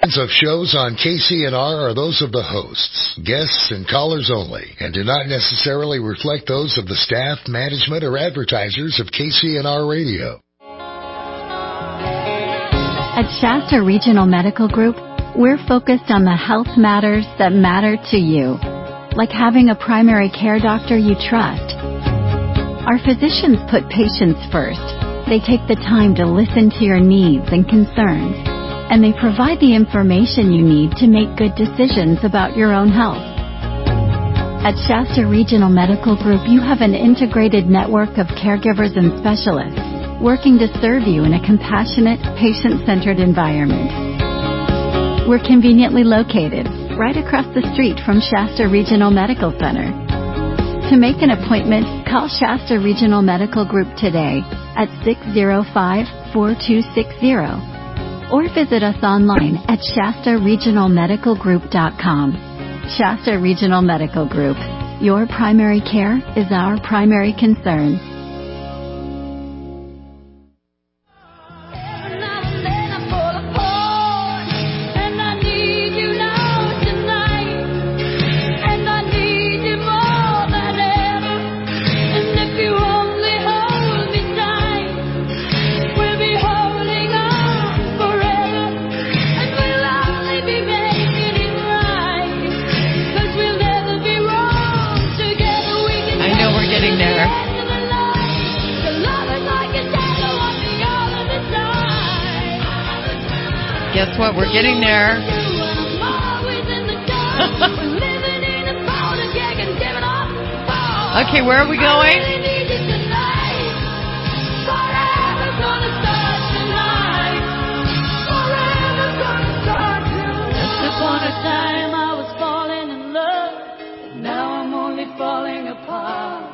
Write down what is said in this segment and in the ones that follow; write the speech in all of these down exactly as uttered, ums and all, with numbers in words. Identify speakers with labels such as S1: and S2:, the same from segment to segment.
S1: Of shows on K C N R are those of the hosts, guests, and callers only, and do not necessarily reflect those of the staff, management, or advertisers of K C N R Radio.
S2: At Shasta Regional Medical Group, we're focused on the health matters that matter to you, like having a primary care doctor you trust. Our physicians put patients first. They take the time to listen to your needs and concerns, and they provide the information you need to make good decisions about your own health. At Shasta Regional Medical Group, you have an integrated network of caregivers and specialists working to serve you in a compassionate, patient-centered environment. We're conveniently located right across the street from Shasta Regional Medical Center. To make an appointment, call Shasta Regional Medical Group today at six zero five, four two six zero. Or visit us online at shasta regional medical group dot com. Shasta Regional Medical Group. Your primary care is our primary concern.
S3: Guess what? We're getting there. Okay, where are we going?
S4: Once upon a time I was falling in love, and now I'm only falling apart.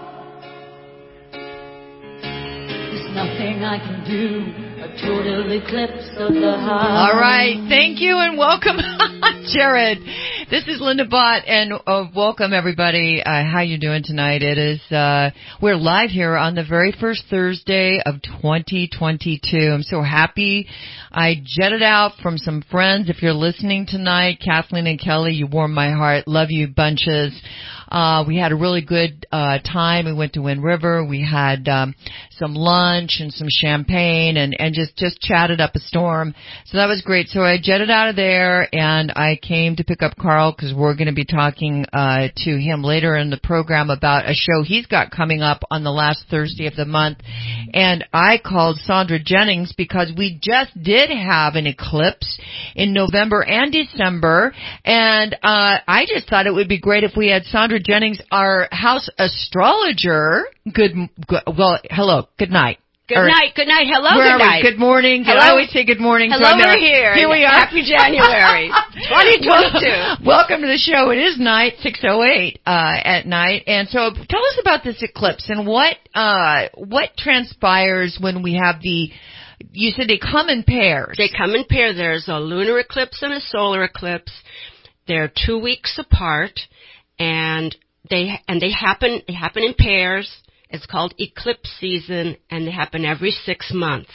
S4: There's nothing I can do. A total eclipse of the heart.
S3: All right. Thank you and welcome, Jared. This is Linda Bott, and uh, welcome, everybody. Uh, how you doing tonight? It is, uh, we're live here on the very first Thursday of twenty twenty-two. I'm so happy. I jetted out from some friends. If you're listening tonight, Kathleen and Kelly, you warm my heart. Love you bunches. Uh, we had a really good, uh, time. We went to Wind River. We had, um, some lunch and some champagne and, and just, just chatted up a storm. So that was great. So I jetted out of there and I came to pick up Carl because we're going to be talking, uh, to him later in the program about a show he's got coming up on the last Thursday of the month. And I called Sandra Jennings because we just did have an eclipse in November and December. And, uh, I just thought it would be great if we had Sandra Jennings, our house astrologer. Good, good well, hello, good night.
S5: Good
S3: or,
S5: night, good night, hello,
S3: good
S5: night.
S3: Good morning.
S5: Hello.
S3: I always say good morning.
S5: Hello,
S3: so
S5: we're here.
S3: Here we are.
S5: Happy January twenty twenty-two.
S3: Welcome to the show. It is night, six oh eight uh, at night. And so tell us about this eclipse and what uh, what transpires when we have the, you said they come in pairs.
S5: They come in pairs. There's a lunar eclipse and a solar eclipse. They're two weeks apart, and they and they happen they happen in pairs. It's called eclipse season, and they happen every six months.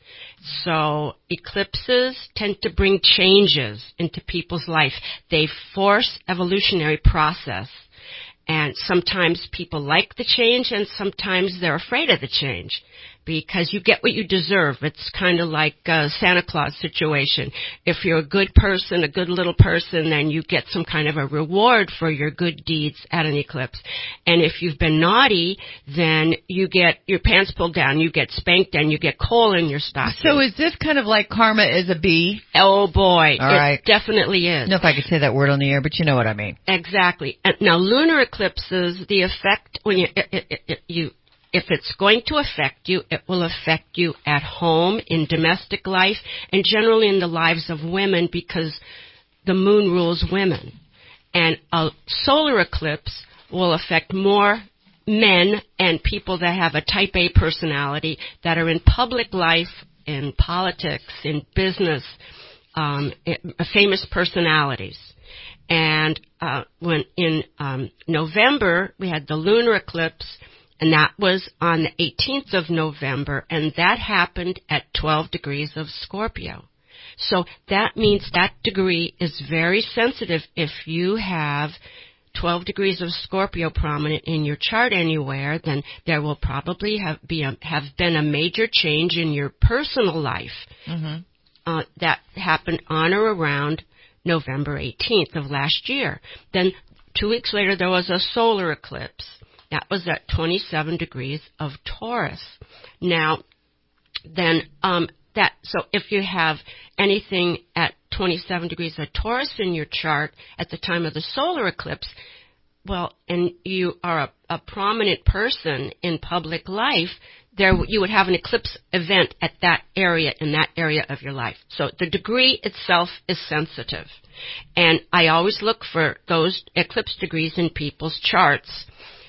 S5: So eclipses tend to bring changes into people's life. They force evolutionary process. And sometimes people like the change, and sometimes they're afraid of the change. Because you get what you deserve. It's kind of like a Santa Claus situation. If you're a good person, a good little person, then you get some kind of a reward for your good deeds at an eclipse. And if you've been naughty, then you get your pants pulled down, you get spanked, and you get coal in your stocking.
S3: So is this kind of like karma is a bee?
S5: Oh, boy.
S3: All
S5: it
S3: right.
S5: definitely is.
S3: I don't know if I could say that word on the air, but you know what I mean.
S5: Exactly. And now, lunar eclipses, the effect, when you, it, it, it, you if it's going to affect you, it will affect you at home, in domestic life, and generally in the lives of women, because the moon rules women. And a solar eclipse will affect more men and people that have a type A personality, that are in public life, in politics, in business, um, famous personalities. And uh, when in um, November, we had the lunar eclipse, and that was on the eighteenth of November, and that happened at twelve degrees of Scorpio. So that means that degree is very sensitive. If you have twelve degrees of Scorpio prominent in your chart anywhere, then there will probably have be a, have been a major change in your personal life. Mm-hmm. Uh, that happened on or around November eighteenth of last year. Then two weeks later, there was a solar eclipse. That was at twenty-seven degrees of Taurus. Now, then um, that so if you have anything at twenty-seven degrees of Taurus in your chart at the time of the solar eclipse, well, and you are a, a prominent person in public life, there you would have an eclipse event at that area, in that area of your life. So the degree itself is sensitive. And I always look for those eclipse degrees in people's charts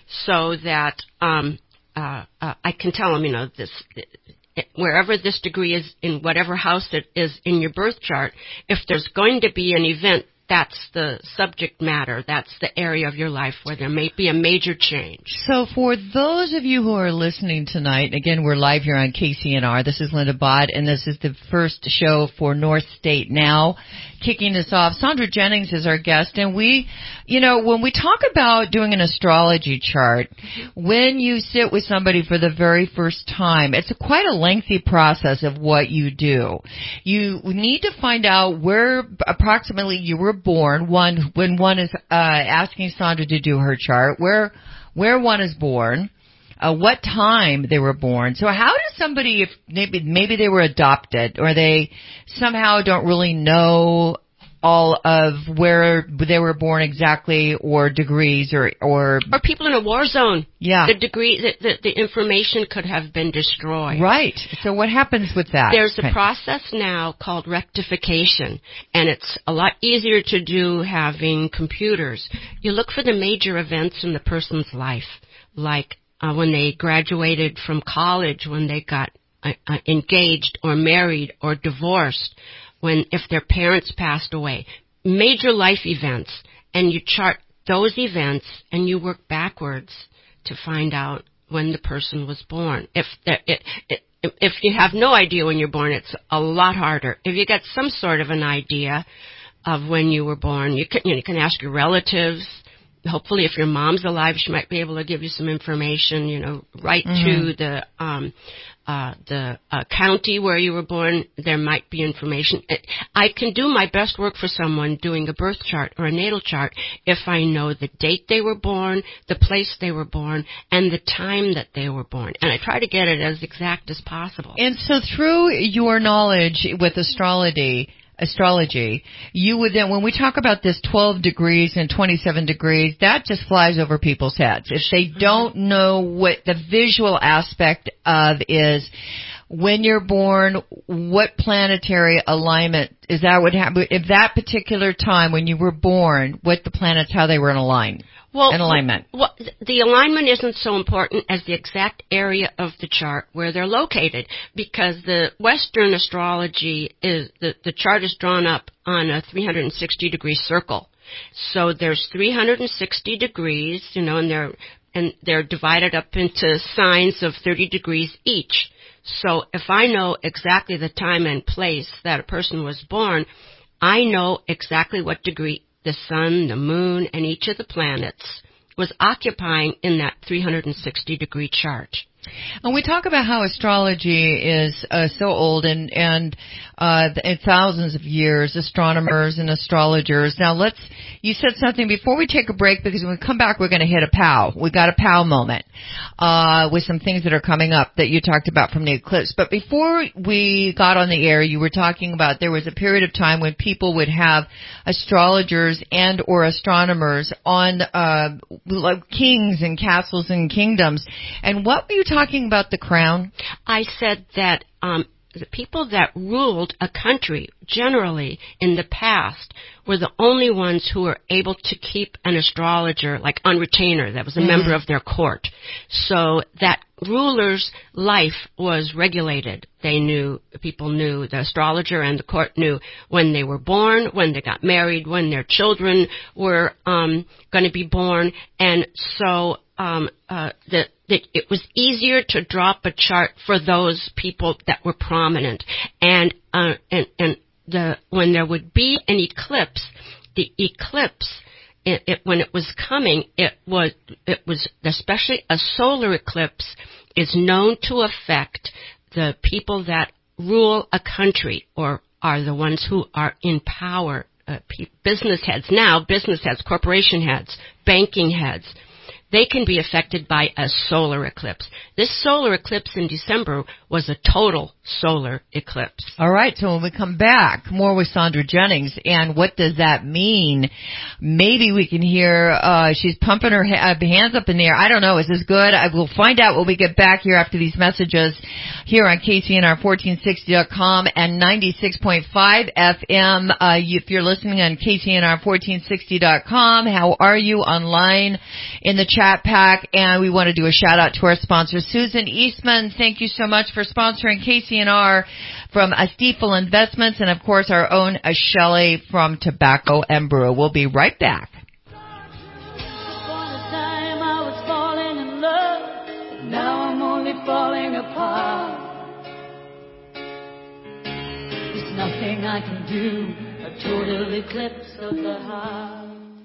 S5: so that um, uh, uh, I can tell them, you know, this wherever this degree is, in whatever house it is in your birth chart, if there's going to be an event, that's the subject matter, that's the area of your life where there may be a major change.
S3: So for those of you who are listening tonight, again, we're live here on K C N R. This is Linda Bott, and this is the first show for North State Now. Kicking this off, Sandra Jennings is our guest, and we, you know, when we talk about doing an astrology chart, when you sit with somebody for the very first time, it's a quite a lengthy process of what you do. You need to find out where approximately you were born, one, when one is uh, asking Sandra to do her chart, where where one is born, uh, what time they were born. So how does somebody, if maybe maybe they were adopted or they somehow don't really know all of where they were born exactly, or degrees, or or
S5: or people in a war zone.
S3: Yeah,
S5: the degree, the, the, the information could have been destroyed.
S3: Right. So what happens with that?
S5: There's a process now called rectification, and it's a lot easier to do having computers. You look for the major events in the person's life, like uh, when they graduated from college, when they got uh, uh, engaged or married or divorced, when if their parents passed away, major life events, and you chart those events and you work backwards to find out when the person was born. If the, it, it, if you have no idea when you're born, it's a lot harder. If you got some sort of an idea of when you were born, you can, you know, you can ask your relatives. Hopefully, if your mom's alive, she might be able to give you some information. You know, write mm-hmm. to the um, uh, the uh, county where you were born. There might be information. I can do my best work for someone doing a birth chart or a natal chart if I know the date they were born, the place they were born, and the time that they were born. And I try to get it as exact as possible.
S3: And so, through your knowledge with astrology. astrology, you would then, when we talk about this twelve degrees and twenty-seven degrees, that just flies over people's heads. If they don't know what the visual aspect of is, when you're born, what planetary alignment is that would happen? If that particular time when you were born, what the planets, how they were in align.
S5: Well,
S3: an alignment.
S5: Well, the alignment isn't so important as the exact area of the chart where they're located, because the Western astrology is the, the chart is drawn up on a three hundred sixty degree circle. So there's three hundred sixty degrees, you know, and they're and they're divided up into signs of thirty degrees each. So if I know exactly the time and place that a person was born, I know exactly what degree the sun, the moon, and each of the planets was occupying in that three hundred sixty degree chart.
S3: And we talk about how astrology is uh, so old, and and uh, in thousands of years, astronomers and astrologers. Now, let's. You said something before we take a break, because when we come back, we're going to hit a pow. We got a pow moment uh, with some things that are coming up that you talked about from the eclipse. But before we got on the air, you were talking about there was a period of time when people would have astrologers and or astronomers on uh, like kings and castles and kingdoms. And what were you talking about the crown?
S5: I said that um, the people that ruled a country generally in the past were the only ones who were able to keep an astrologer like on retainer that was a mm. member of their court. So that ruler's life was regulated. They knew, people knew, the astrologer and the court knew when they were born, when they got married, when their children were um, going to be born. And so um, uh, the that it was easier to drop a chart for those people that were prominent. And, uh, and, and the when there would be an eclipse, the eclipse, it, it, when it was coming, it was it was especially a solar eclipse is known to affect the people that rule a country or are the ones who are in power, uh, business heads now, business heads, corporation heads, banking heads. They can be affected by a solar eclipse. This solar eclipse in December was a total solar eclipse.
S3: All right, so when we come back, more with Sandra Jennings, and what does that mean? Maybe we can hear, uh, she's pumping her ha- hands up in the air. I don't know, is this good? I will find out when we get back here after these messages here on K C N R fourteen sixty dot com and ninety-six point five F M. Uh, if you're listening on K C N R fourteen sixty dot com, how are you online in the chat pack? And we want to do a shout out to our sponsor, Susan Eastman. Thank you so much for sponsoring K C N R from Stifel Investments, and of course our own uh, Shelley from Tobacco and Brew. We'll be right back.
S4: Upon a time I was falling in love, but now I'm only falling apart. There's nothing I can do, a total eclipse of the heart.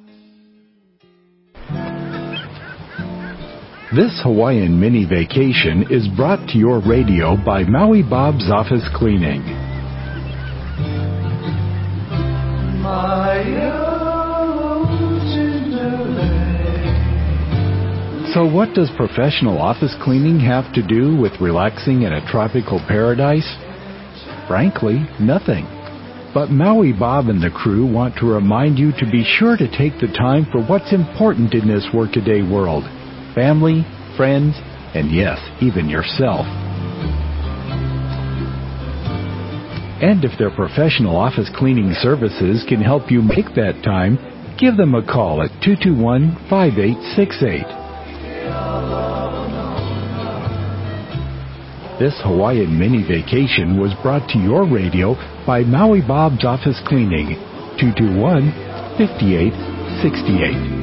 S6: This Hawaiian mini vacation is brought to your radio by Maui Bob's Office Cleaning. So what does professional office cleaning have to do with relaxing in a tropical paradise? Frankly, nothing. But Maui Bob and the crew want to remind you to be sure to take the time for what's important in this workaday world. Family, friends, and yes, even yourself. And if their professional office cleaning services can help you make that time, give them a call at two two one, five eight six eight. This Hawaiian mini vacation was brought to your radio by Maui Bob's Office Cleaning, two two one, five eight six eight.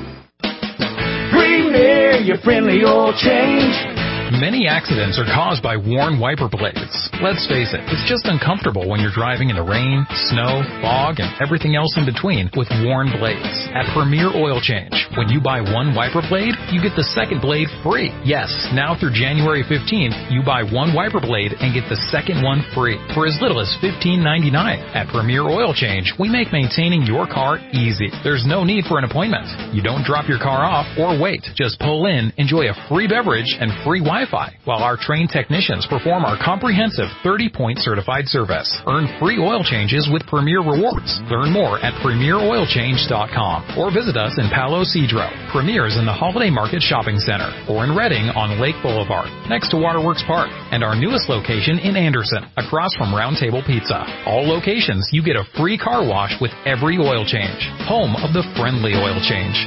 S7: Your friendly oil change.
S8: Many accidents are caused by worn wiper blades. Let's face it, it's just uncomfortable when you're driving in the rain, snow, fog, and everything else in between with worn blades. At Premier Oil Change, when you buy one wiper blade, you get the second blade free. Yes, now through January fifteenth, you buy one wiper blade and get the second one free for as little as fifteen ninety-nine. At Premier Oil Change, we make maintaining your car easy. There's no need for an appointment. You don't drop your car off or wait. Just pull in, enjoy a free beverage and free Wi-Fi, while our trained technicians perform our comprehensive thirty-point certified service. Earn free oil changes with Premier Rewards. Learn more at premier oil change dot com or visit us in Palo Cedro. Premier is in the Holiday Market Shopping Center or in Redding on Lake Boulevard, next to Waterworks Park, and our newest location in Anderson, across from Round Table Pizza. All locations, you get a free car wash with every oil change. Home of the friendly oil change.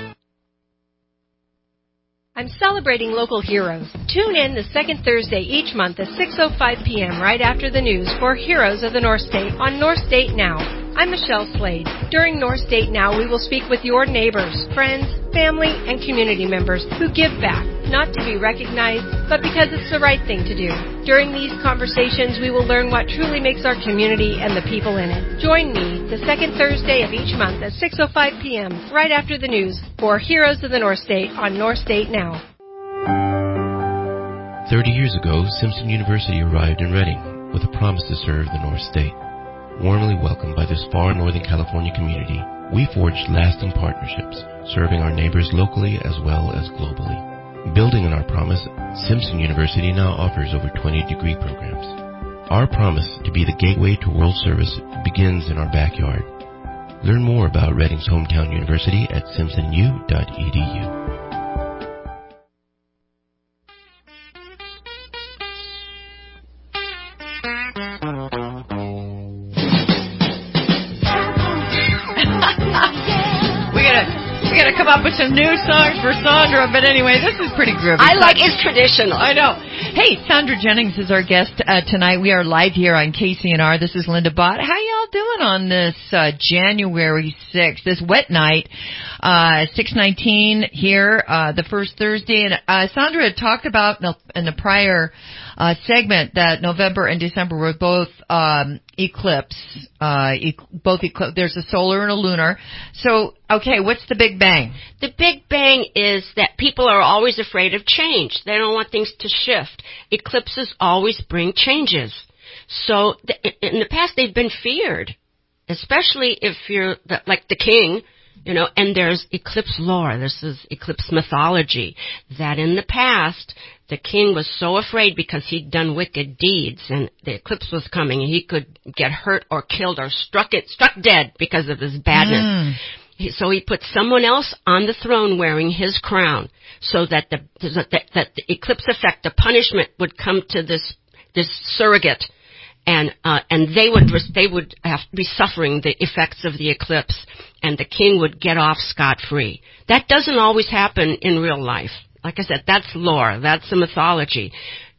S9: I'm celebrating local heroes. Tune in the second Thursday each month at six oh five p.m. right after the news for Heroes of the North State on North State Now. I'm Michelle Slade. During North State Now, we will speak with your neighbors, friends, family, and community members who give back, not to be recognized, but because it's the right thing to do. During these conversations, we will learn what truly makes our community and the people in it. Join me the second Thursday of each month at six oh five p.m. right after the news for Heroes of the North State on North State Now.
S10: Thirty years ago, Simpson University arrived in Redding with a promise to serve the North State. Warmly welcomed by this far Northern California community, we forged lasting partnerships, serving our neighbors locally as well as globally. Building on our promise, Simpson University now offers over twenty degree programs. Our promise to be the gateway to world service begins in our backyard. Learn more about Redding's hometown university at simpson u dot e d u.
S3: Come up with some new songs for Sandra, but anyway, this is pretty groovy.
S5: I like it's traditional.
S3: I know. Hey, Sandra Jennings is our guest uh, tonight. We are live here on K C N R. This is Linda Bott. How y'all y'all doing on this uh, January sixth, this wet night, uh, six nineteen here, uh, the first Thursday? And uh, Sandra had talked about in the, in the prior uh, segment that November and December were both um, eclipse, uh, e- both eclipse. There's a solar and a lunar. So, okay, what's the big bang?
S5: The big bang is that people are always afraid of change. They don't want things to shift. Eclipses always bring changes. So th- in the past, they've been feared, especially if you're the, like the king, you know, and there's eclipse lore. This is eclipse mythology, that in the past, the king was so afraid because he'd done wicked deeds and the eclipse was coming and he could get hurt or killed or struck it, struck dead because of his badness. Mm. He, so he put someone else on the throne wearing his crown so that the, that, that the eclipse effect, the punishment would come to this, this surrogate. And, uh, and they would, they would have to be suffering the effects of the eclipse, and the king would get off scot-free. That doesn't always happen in real life. Like I said, that's lore. That's a mythology.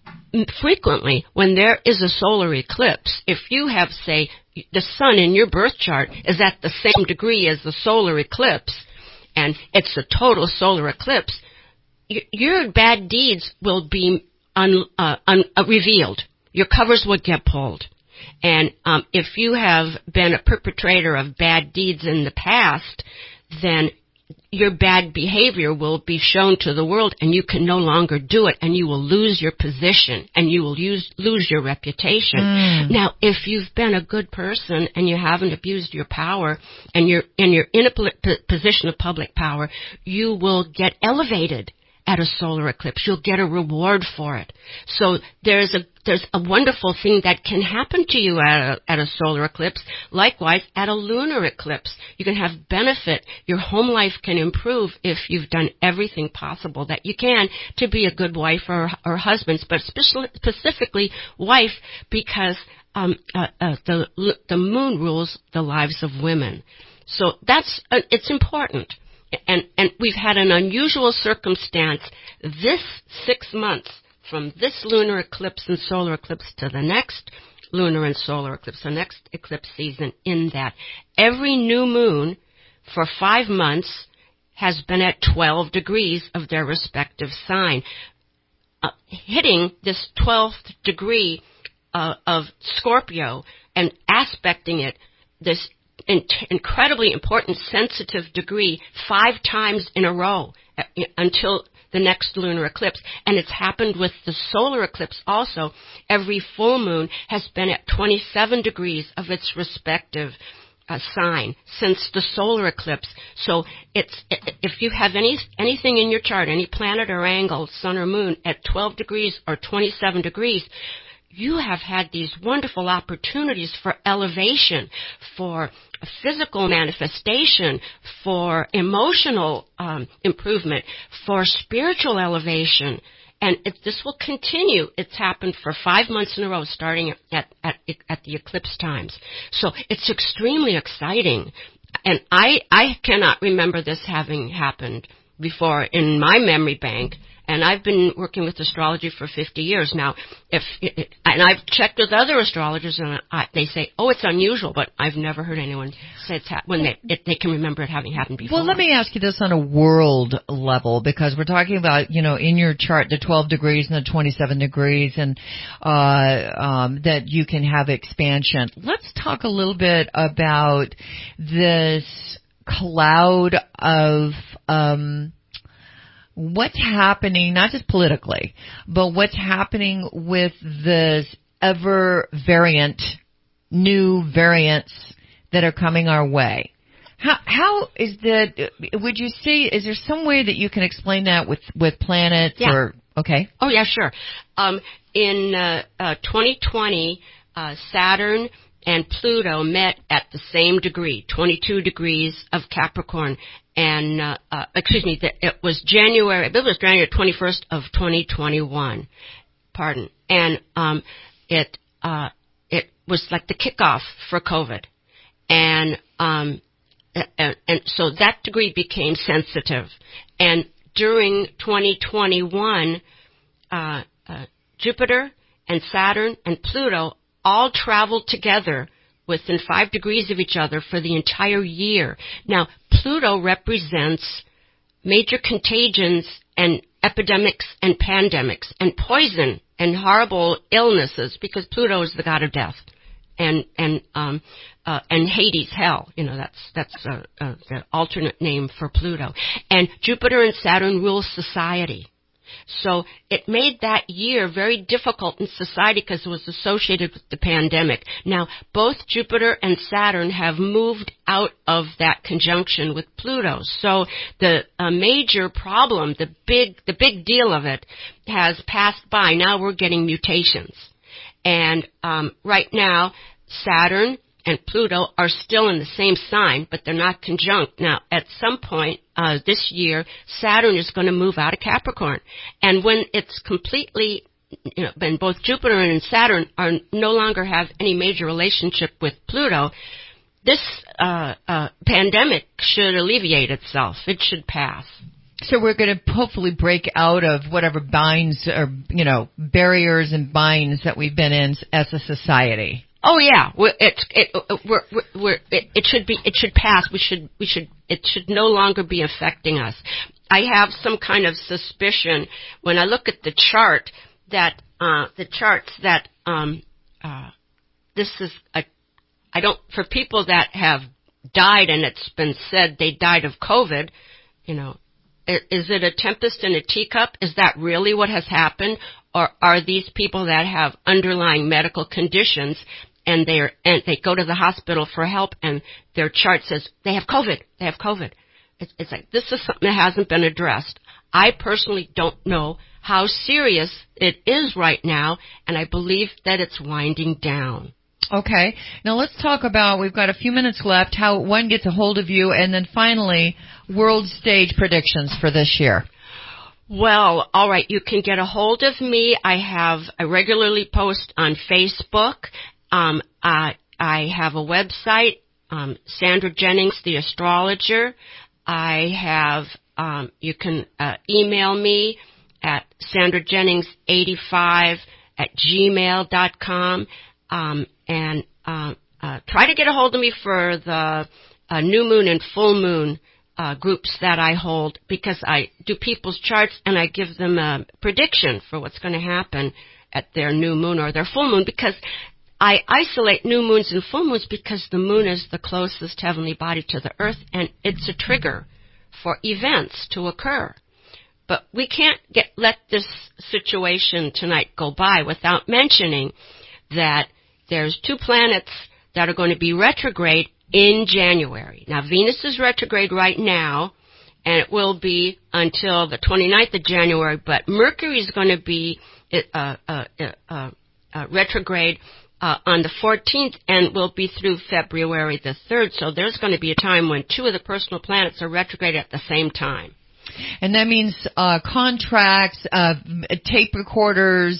S5: Frequently, when there is a solar eclipse, if you have, say, the sun in your birth chart is at the same degree as the solar eclipse, and it's a total solar eclipse, y- your bad deeds will be un, uh, un, uh, revealed. Your covers would get pulled. And um, if you have been a perpetrator of bad deeds in the past, then your bad behavior will be shown to the world and you can no longer do it, and you will lose your position and you will use, lose your reputation. Mm. Now, if you've been a good person and you haven't abused your power and you're, and you're in a position of public power, you will get elevated at a solar eclipse. You'll get a reward for it. So there's a there's a wonderful thing that can happen to you at a, at a solar eclipse. Likewise, at a lunar eclipse, you can have benefit. Your home life can improve if you've done everything possible that you can to be a good wife or, or husband, but specifically wife, because um, uh, uh, the the moon rules the lives of women. So that's uh, it's important. And, and we've had an unusual circumstance this six months from this lunar eclipse and solar eclipse to the next lunar and solar eclipse, the next eclipse season, in that every new moon for five months has been at twelve degrees of their respective sign. Uh, hitting this twelfth degree uh, of Scorpio and aspecting it, this In incredibly important sensitive degree five times in a row uh, until the next lunar eclipse. And it's happened with the solar eclipse also. Every full moon has been at twenty-seven degrees of its respective uh, sign since the solar eclipse. So it's if you have any anything in your chart, any planet or angle, sun or moon, at twelve degrees or twenty-seven degrees, you have had these wonderful opportunities for elevation, for physical manifestation, for emotional um, improvement, for spiritual elevation. And it, this will continue. It's happened for five months in a row, starting at, at, at the eclipse times. So it's extremely exciting. And I, I cannot remember this having happened before in my memory bank. And I've been working with astrology for fifty years now. If and I've checked with other astrologers, and I, they say, "Oh, it's unusual," but I've never heard anyone say it's ha- when they it, they can remember it having happened before.
S3: Well, let me ask you this on a world level, because we're talking about, you know, in your chart the twelve degrees and the twenty-seven degrees, and uh, um, that you can have expansion. Let's talk a little bit about this cloud of. Um, What's happening, not just politically, but what's happening with this ever variant, new variants that are coming our way? How, how is that, would you see, is there some way that you can explain that with, with planets
S5: yeah.
S3: or, okay?
S5: Oh, yeah, sure. Um, in uh, uh, twenty twenty, uh, Saturn and Pluto met at the same degree, twenty-two degrees of Capricorn. And, uh, uh, excuse me, it was January, I believe it was January twenty-first of twenty twenty-one. Pardon. And, um, it, uh, it was like the kickoff for COVID. And, um, and, and so that degree became sensitive. And during twenty twenty-one, uh, uh, Jupiter and Saturn and Pluto all traveled together within five degrees of each other for the entire year. Now, Pluto represents major contagions and epidemics and pandemics and poison and horrible illnesses, because Pluto is the god of death and and um uh, and Hades, hell. You know, that's that's uh, uh, the alternate name for Pluto. And Jupiter and Saturn rule society. So it made that year very difficult in society because it was associated with the pandemic. Now, both Jupiter and Saturn have moved out of that conjunction with Pluto. So the uh, major problem, the big, the big deal of it has passed by. Now we're getting mutations. And um, right now, Saturn and Pluto are still in the same sign, but they're not conjunct. Now, at some point uh, this year, Saturn is going to move out of Capricorn. And when it's completely, you know, when both Jupiter and Saturn are no longer have any major relationship with Pluto, this uh, uh, pandemic should alleviate itself. It should pass.
S3: So we're going to hopefully break out of whatever binds or, you know, barriers and binds that we've been in as a society.
S5: Oh yeah, we're, it it we're, we're, it, it should be it should pass. We should we should it should no longer be affecting us. I have some kind of suspicion when I look at the chart that uh, the charts that um, uh, this is a I don't for people that have died and it's been said they died of COVID. You know, is it a tempest in a teacup? Is that really what has happened, or are these people that have underlying medical conditions? And they and they go to the hospital for help, and their chart says they have COVID. They have COVID. It's, it's like this is something that hasn't been addressed. I personally don't know how serious it is right now, and I believe that it's winding down.
S3: Okay. Now let's talk about, we've got a few minutes left, how one gets a hold of you, and then finally, world stage predictions for this year.
S5: Well, all right. You can get a hold of me. I have I regularly post on Facebook. Um, I, I have a website, um, Sandra Jennings, the astrologer. I have, um, you can uh, email me at sandra jennings eighty-five at gmail dot com, um, and uh, uh, try to get a hold of me for the uh, new moon and full moon uh, groups that I hold, because I do people's charts and I give them a prediction for what's going to happen at their new moon or their full moon, because I isolate new moons and full moons because the moon is the closest heavenly body to the earth, and it's a trigger for events to occur. But we can't get let this situation tonight go by without mentioning that there's two planets that are going to be retrograde in January. Now, Venus is retrograde right now, and it will be until the twenty-ninth of January, but Mercury is going to be uh, uh, uh, uh, retrograde Uh, on the fourteenth, and will be through February the third. So there's going to be a time when two of the personal planets are retrograde at the same time.
S3: And that means uh, contracts, uh, tape recorders,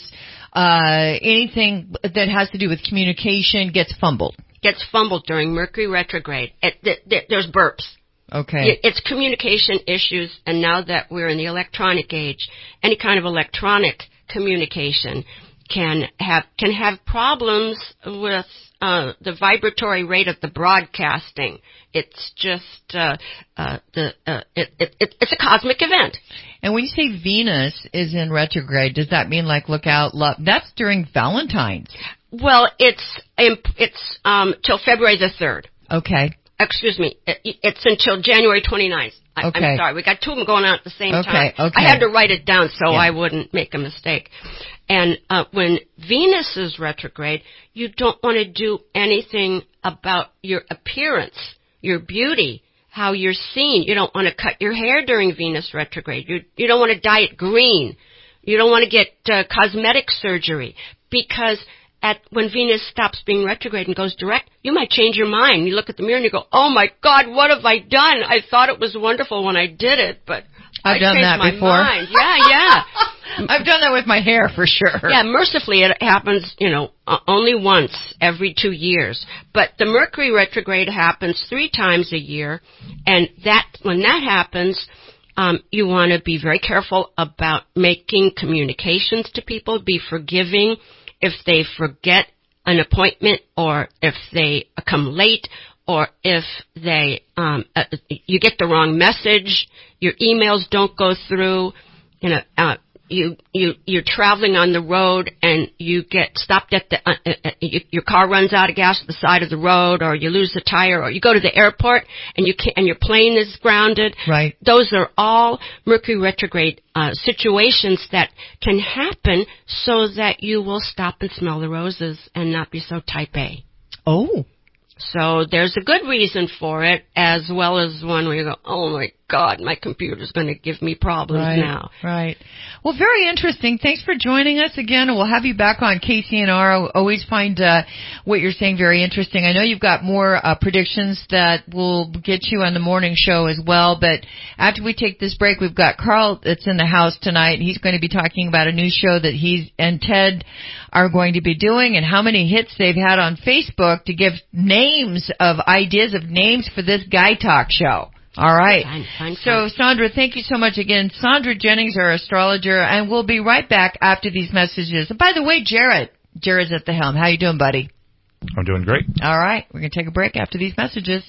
S3: uh, anything that has to do with communication gets fumbled.
S5: Gets fumbled during Mercury retrograde. It, it, it, there's burps.
S3: Okay.
S5: It's communication issues, and now that we're in the electronic age, any kind of electronic communication can have can have problems with uh, the vibratory rate of the broadcasting. It's just uh, uh, the uh, it, it, it, it's a cosmic event.
S3: And when you say Venus is in retrograde, does that mean like look out? Love? That's during Valentine's.
S5: Well, it's it's um, till February the third.
S3: Okay.
S5: Excuse me. It's until January twenty-ninth. I,
S3: okay.
S5: I'm sorry. We got two of them going on at the same
S3: okay.
S5: time.
S3: Okay.
S5: I had to write it down so
S3: yeah.
S5: I wouldn't make a mistake. And uh, when Venus is retrograde, you don't want to do anything about your appearance, your beauty, how you're seen. You don't want to cut your hair during Venus retrograde. You, you don't want to dye it green. You don't want to get uh, cosmetic surgery, because at when Venus stops being retrograde and goes direct, you might change your mind. You look at the mirror and you go, "Oh my God, what have I done? I thought it was wonderful when I did it, but
S3: I've
S5: I
S3: done
S5: changed
S3: that
S5: my
S3: before."
S5: Mind. Yeah, yeah.
S3: I've done that with my hair for sure.
S5: Yeah, mercifully it happens, you know, only once every two years. But the Mercury retrograde happens three times a year, and that when that happens, um, you want to be very careful about making communications to people, be forgiving if they forget an appointment, or if they come late, or if they um, uh, you get the wrong message, your emails don't go through, you know, uh, you you you're traveling on the road and you get stopped at the uh, uh, you, your car runs out of gas at the side of the road, or you lose the tire, or you go to the airport and you can't, and your plane is grounded.
S3: Right.
S5: Those are all Mercury retrograde uh, situations that can happen, so that you will stop and smell the roses and not be so type A.
S3: Oh.
S5: So there's a good reason for it, as well as one where you go, oh, my God, my computer's going to give me problems
S3: right,
S5: now.
S3: Right. Well, very interesting. Thanks for joining us again. We'll have you back on K C N R. I always find uh, what you're saying very interesting. I know you've got more uh, predictions that will get you on the morning show as well, but after we take this break, we've got Carl that's in the house tonight. He's going to be talking about a new show that he and Ted are going to be doing, and how many hits they've had on Facebook to give names of ideas of names for this Guy Talk show. All right.
S5: Fine, fine,
S3: so,
S5: fine.
S3: Sandra, thank you so much again. Sandra Jennings, our astrologer, and we'll be right back after these messages. And by the way, Jared, Jared's at the helm. How you doing, buddy?
S11: I'm doing great.
S3: All right. We're going to take a break after these messages.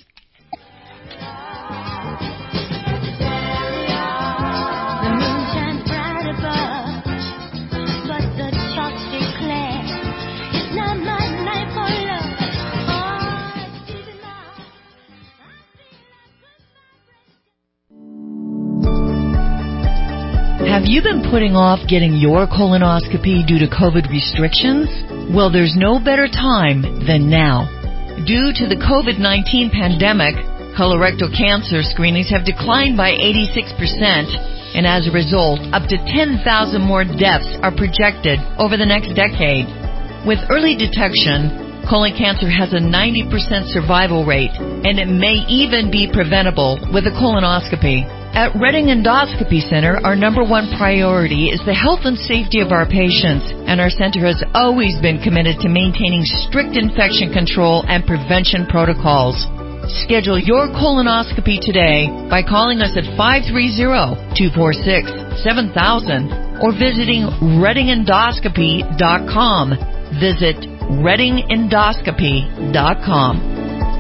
S3: Have you been putting off getting your colonoscopy due to COVID restrictions? Well, there's no better time than now. Due to the COVID nineteen pandemic, colorectal cancer screenings have declined by eighty-six percent, and as a result, up to ten thousand more deaths are projected over the next decade. With early detection, colon cancer has a ninety percent survival rate, and it may even be preventable with a colonoscopy. At Redding Endoscopy Center, our number one priority is the health and safety of our patients, and our center has always been committed to maintaining strict infection control and prevention protocols. Schedule your colonoscopy today by calling us at five three zero, two four six, seven thousand or visiting redding endoscopy dot com. Visit redding endoscopy dot com.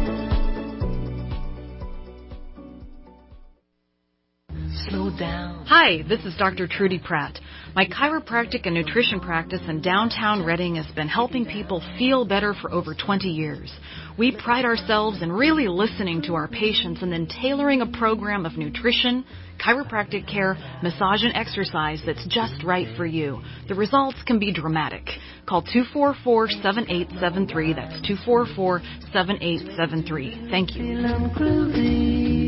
S12: Slow down. Hi, this is Doctor Trudy Pratt. My chiropractic and nutrition practice in downtown Redding has been helping people feel better for over twenty years. We pride ourselves in really listening to our patients and then tailoring a program of nutrition, chiropractic care, massage, and exercise that's just right for you. The results can be dramatic. Call two four four, seven eight seven three. That's two four four, seven eight seven three. Thank you.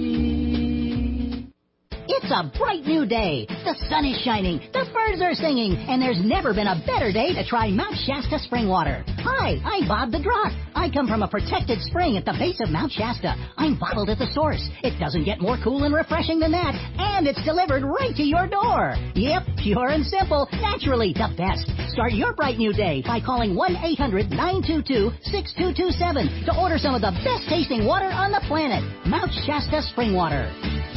S13: It's a bright new day. The sun is shining, the birds are singing, and there's never been a better day to try Mount Shasta spring water. Hi, I'm Bob the Drock. I come from a protected spring at the base of Mount Shasta. I'm bottled at the source. It doesn't get more cool and refreshing than that, and it's delivered right to your door. Yep, pure and simple, naturally the best. Start your bright new day by calling one eight hundred, nine two two, six two two seven to order some of the best tasting water on the planet. Mount Shasta spring water.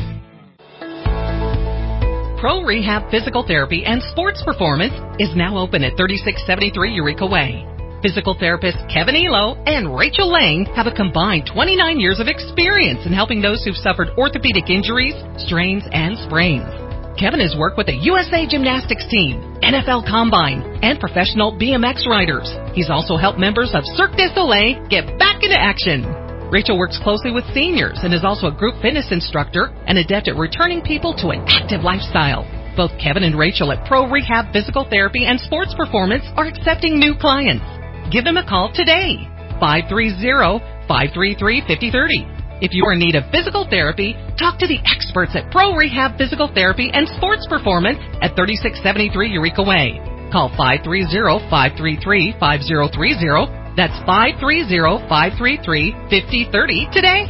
S14: Pro Rehab Physical Therapy and Sports Performance is now open at thirty-six seventy-three Eureka Way. Physical therapists Kevin Elo and Rachel Lang have a combined twenty-nine years of experience in helping those who've suffered orthopedic injuries, strains, and sprains. Kevin has worked with the U S A Gymnastics team, N F L Combine, and professional B M X riders. He's also helped members of Cirque du Soleil get back into action. Rachel works closely with seniors and is also a group fitness instructor and adept at returning people to an active lifestyle. Both Kevin and Rachel at Pro Rehab Physical Therapy and Sports Performance are accepting new clients. Give them a call today, five three zero, five three three, five zero three zero. If you are in need of physical therapy, talk to the experts at Pro Rehab Physical Therapy and Sports Performance at thirty-six seventy-three Eureka Way. Call five three zero, five three three, five zero three zero. That's five three zero, five three three, five zero three zero today.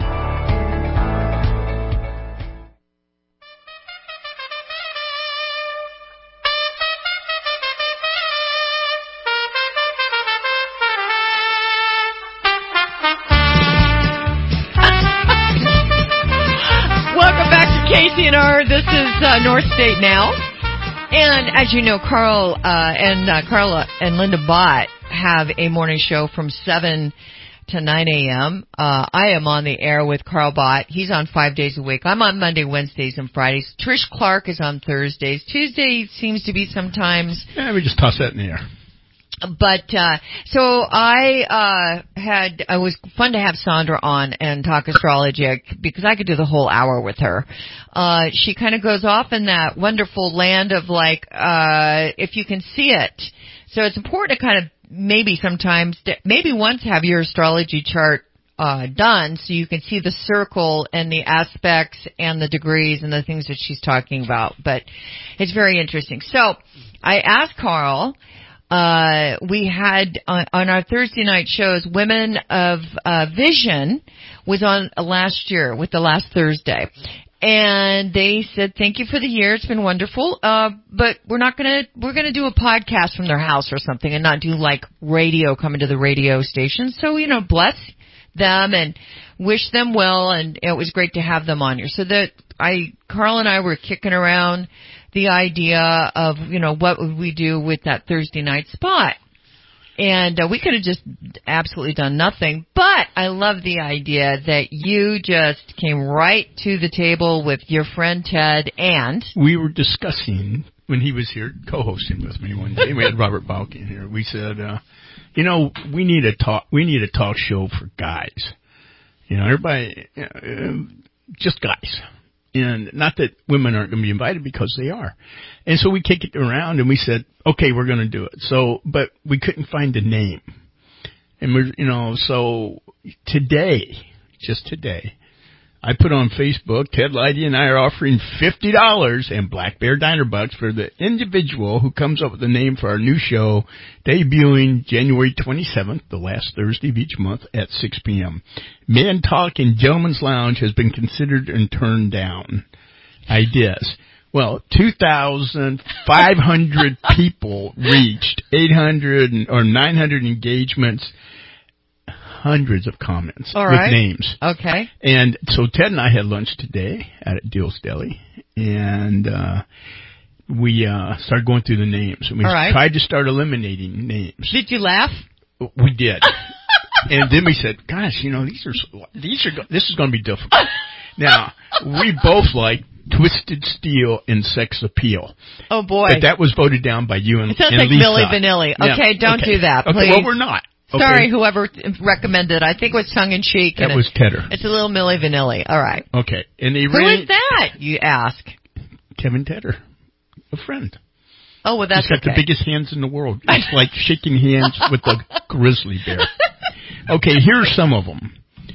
S3: Welcome back to K C N R. This is uh, North State Now. And as you know, Carl uh, and uh, Carla and Linda Bott have a morning show from seven to nine a.m. Uh, I am on the air with Carl Bott. He's on five days a week. I'm on Monday, Wednesdays, and Fridays. Trish Clark is on Thursdays. Tuesday seems to be sometimes.
S11: Yeah, we just toss that in the air.
S3: But, uh, so I, uh, had, it was fun to have Sandra on and talk astrology because I could do the whole hour with her. Uh, she kind of goes off in that wonderful land of like, uh, if you can see it. So it's important to kind of maybe sometimes, maybe once have your astrology chart, uh, done so you can see the circle and the aspects and the degrees and the things that she's talking about. But it's very interesting. So I asked Carl, Uh, we had on, on our Thursday night shows, Women of uh, Vision was on uh, last year with the last Thursday. And they said, thank you for the year. It's been wonderful. Uh, but we're not going to, we're going to do a podcast from their house or something and not do like radio coming to the radio station. So, you know, bless them and wish them well. And it was great to have them on here. So that I, Carl and I were kicking around the idea of, you know, what would we do with that Thursday night spot? And uh, we could have just absolutely done nothing. But I love the idea that you just came right to the table with your friend Ted and...
S11: We were discussing, when he was here co-hosting with me one day, we had Robert Balkin here. We said, uh, you know, we need a talk, we need a talk show for guys. You know, everybody, uh, just guys. And not that women aren't going to be invited, because they are. And so we kicked it around and we said, okay, we're going to do it. So, but we couldn't find a name. And we're, you know, so today, just today, I put on Facebook, Ted Leidy and I are offering fifty dollars and Black Bear Diner Bucks for the individual who comes up with a name for our new show, debuting January twenty-seventh, the last Thursday of each month at six p.m. Man Talk in Gentleman's Lounge has been considered and turned down. Ideas. Well, two thousand five hundred people reached, eight hundred or nine hundred engagements, hundreds of comments
S3: All right.
S11: with names.
S3: Okay.
S11: And so Ted and I had lunch today at Dill's Deli, and uh we uh started going through the names. And we
S3: All right.
S11: tried to start eliminating names.
S3: Did you laugh?
S11: We did. And then we said, gosh, you know, these are, these are, this is going to be difficult. Now, we both like Twisted Steel and Sex Appeal.
S3: Oh, boy.
S11: But that was voted down by you and,
S3: it sounds
S11: and
S3: like
S11: Lisa.
S3: Milli Vanilli. Okay,
S11: yeah.
S3: don't
S11: okay.
S3: do that,
S11: okay,
S3: please.
S11: well, we're not. Okay.
S3: Sorry, whoever recommended. I think it was tongue in cheek.
S11: That was Tedder.
S3: It's a little Milli Vanilli. All right.
S11: Okay. And they
S3: Who
S11: ran,
S3: is that, you ask?
S11: Kevin Tedder, a friend.
S3: Oh, well, that's
S11: He's got
S3: okay.
S11: the biggest hands in the world. It's like shaking hands with a grizzly bear. Okay, here are some of them.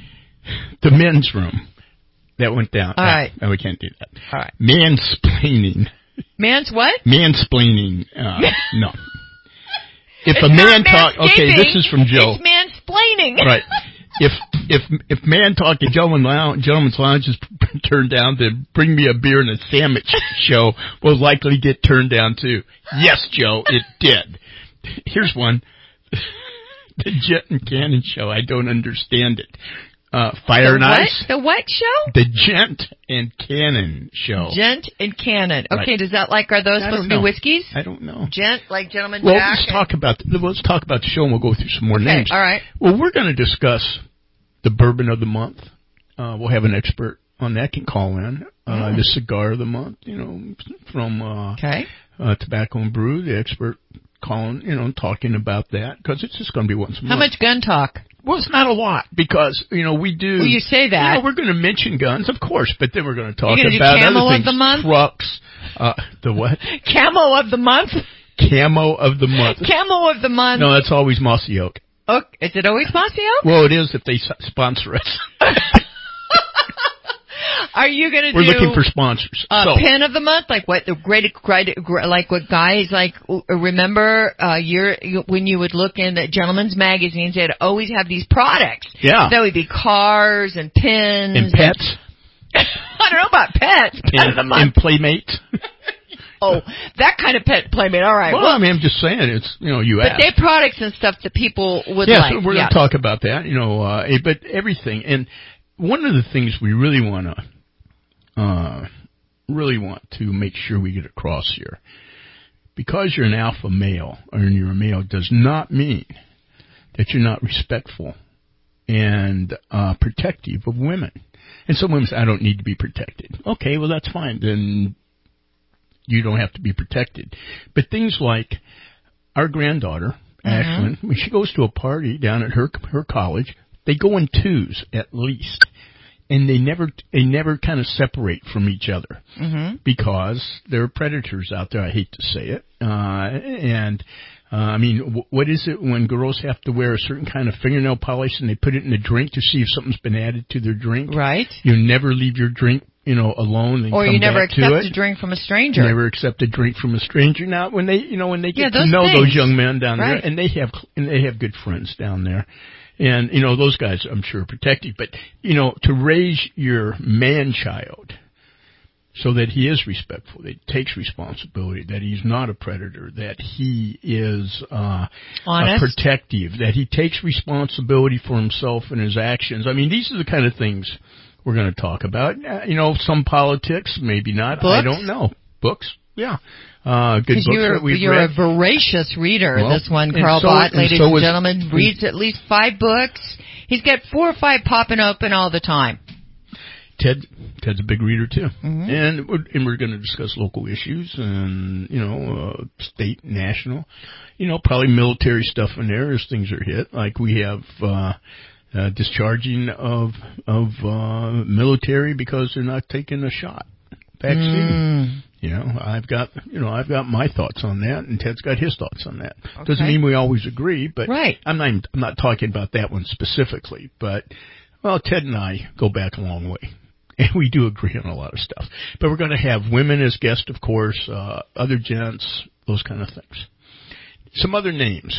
S11: The men's room. That went down.
S3: All
S11: no,
S3: right.
S11: No, we can't do that.
S3: All right.
S11: Mansplaining.
S3: Man's what?
S11: Mansplaining. Uh, no. If
S3: it's
S11: a man
S3: talk,
S11: talk, okay, this is from Joe.
S3: It's mansplaining.
S11: Right. If if if man talk and gentleman lounge, gentleman's lounge is turned down, then bring me a beer and a sandwich show will likely get turned down too. Yes, Joe, it did. Here's one. The Jet and Cannon show. I don't understand it. Uh, Fire
S3: the
S11: and
S3: what?
S11: Ice.
S3: The what show?
S11: The Gent and Cannon show.
S3: Gent and Cannon. Okay,
S11: Right.
S3: does that like, are those
S11: I
S3: supposed
S11: don't
S3: to be
S11: know.
S3: whiskeys?
S11: I don't know.
S3: Gent, like Gentleman
S11: Well,
S3: Jack?
S11: let's talk about the, let's talk about the show, and we'll go through some more
S3: Okay,
S11: names.
S3: all right.
S11: Well, we're going to discuss the bourbon of the month. Uh, we'll have an expert on that can call in. Uh,
S3: Mm.
S11: The cigar of the month, you know, from uh,
S3: Okay.
S11: uh, Tobacco and Brew, the expert calling, you know, talking about that, because it's just going to be once a month.
S3: How much gun talk?
S11: Well, it's not a lot, because, you know, we do...
S3: Well, you say that.
S11: You know, we're going to mention guns, of course, but then we're going to talk
S3: You're gonna do
S11: about
S3: Camo
S11: other
S3: of
S11: things.
S3: the month?
S11: Trucks. Uh, the what?
S3: Camo of the month?
S11: Camo of the month.
S3: Camo of the month.
S11: No, that's always Mossy Oak.
S3: Oh, is it always Mossy Oak?
S11: Well, it is if they s- sponsor us.
S3: Are you going to do...
S11: We're looking for sponsors.
S3: Uh,
S11: so,
S3: pin of the month, like what the great, great, like what guys like remember uh, year when you would look in the gentlemen's magazines, they'd always have these products.
S11: Yeah.
S3: That would be cars and pins
S11: and pets.
S3: And, I don't know about pets. Pet
S11: And,
S3: of the month.
S11: and playmates.
S3: Oh, that kind of pet playmate. All right.
S11: Well,
S3: Well,
S11: I mean, I'm just saying, it's, you know, you
S3: but
S11: asked.
S3: they products and stuff that people would
S11: yeah,
S3: like.
S11: so we're
S3: yeah.
S11: going to talk about that, you know, uh, eh, but everything. And one of the things we really want to, uh, really want to make sure we get across here, because you're an alpha male or you're a male does not mean that you're not respectful and uh, protective of women. And some women say, I don't need to be protected. Okay, well, that's fine. Then you don't have to be protected. But things like our granddaughter, mm-hmm. Ashlyn, when she goes to a party down at her her college, they go in twos at least. And they never they never kind of separate from each other mm-hmm. because there are predators out there. I hate to say it. Uh, and, uh, I mean, w- what is it when girls have to wear a certain kind of fingernail polish and they put it in a drink to see if something's been added to their drink?
S3: Right.
S11: You never leave your drink, you know, alone and
S3: or
S11: come
S3: you never
S11: back
S3: accept
S11: to it.
S3: a drink from a stranger.
S11: Never accept a drink from a stranger. Now, when they, you know, when they get
S3: yeah,
S11: to know
S3: things.
S11: those young men down
S3: right.
S11: there, and they have and they have good friends down there. And, you know, those guys, I'm sure, are protected. But, you know, to raise your man-child so that he is respectful, that he takes responsibility, that he's not a predator, that he is uh,
S3: honest,
S11: uh, protective, that he takes responsibility for himself and his actions. I mean, these are the kind of things we're going to talk about. Uh, you know, some politics, maybe not.
S3: Books?
S11: I don't know. Books? Yeah. Uh, good books
S3: you're,
S11: that we've
S3: you're
S11: read.
S3: a voracious reader,
S11: well,
S3: this one, Carl
S11: so,
S3: Bott,
S11: and
S3: ladies
S11: so
S3: and
S11: is,
S3: gentlemen, reads at least five books. He's got four or five popping open all the time.
S11: Ted, Ted's a big reader too,
S3: mm-hmm.
S11: and we're, and we're going to discuss local issues and you know, uh, state, national, you know, probably military stuff in there as things are hit. Like we have uh, uh, discharging of of uh, military because they're not taking a shot vaccine.
S3: Mm.
S11: You know, I've got you know I've got my thoughts on that, and Ted's got his thoughts on that.
S3: Okay.
S11: Doesn't mean we always agree, but
S3: right.
S11: I'm not even, I'm not talking about that one specifically, but. Well, Ted and I go back a long way, and we do agree on a lot of stuff. But we're going to have women as guests, of course, uh, other gents, those kind of things. Some other names.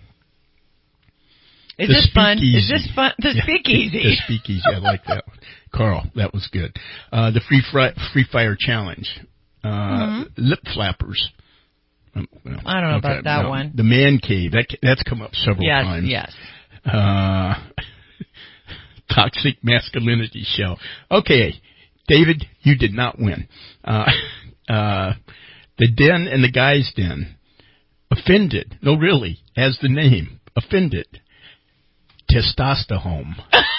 S3: Is
S11: the
S3: this fun?
S11: Speakeasy.
S3: Is this fun? The
S11: yeah,
S3: Speakeasy.
S11: The Speakeasy. I like that one. Carl, that was good. Uh, the Free fri- Free Fire Challenge. Uh, mm-hmm. Lip Flappers. Um, well,
S3: I don't know
S11: okay,
S3: about that
S11: no.
S3: one.
S11: The Man Cave. That That's come up several
S3: yes,
S11: times.
S3: Yes,
S11: yes. Uh... Toxic Masculinity Show. Okay, David, you did not win. Uh, uh, the Den and the Guy's Den. Offended. No, really, as the name. Offended. Testosterone.